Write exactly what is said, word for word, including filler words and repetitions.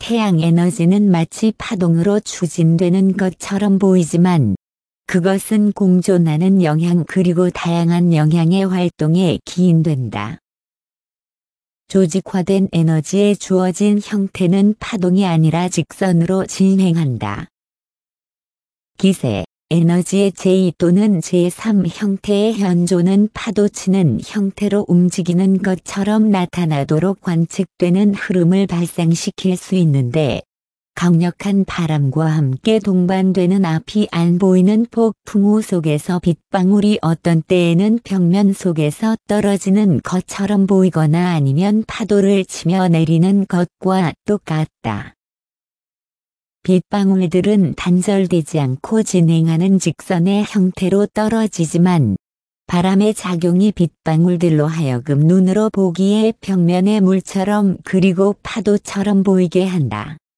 태양 에너지는 마치 파동으로 추진되는 것처럼 보이지만 그것은 공존하는 영향 그리고 다양한 영향의 활동에 기인된다. 조직화된 에너지에 주어진 형태는 파동이 아니라 직선으로 진행한다. 기세, 에너지의 제이 또는 제삼 형태의 현조는 파도치는 형태로 움직이는 것처럼 나타나도록 관측되는 흐름을 발생시킬 수 있는데 강력한 바람과 함께 동반되는 앞이 안 보이는 폭풍우 속에서 빗방울이 어떤 때에는 벽면 속에서 떨어지는 것처럼 보이거나 아니면 파도를 치며 내리는 것과 똑같다. 빗방울들은 단절되지 않고 진행하는 직선의 형태로 떨어지지만 바람의 작용이 빗방울들로 하여금 눈으로 보기에 벽면의 물처럼 그리고 파도처럼 보이게 한다.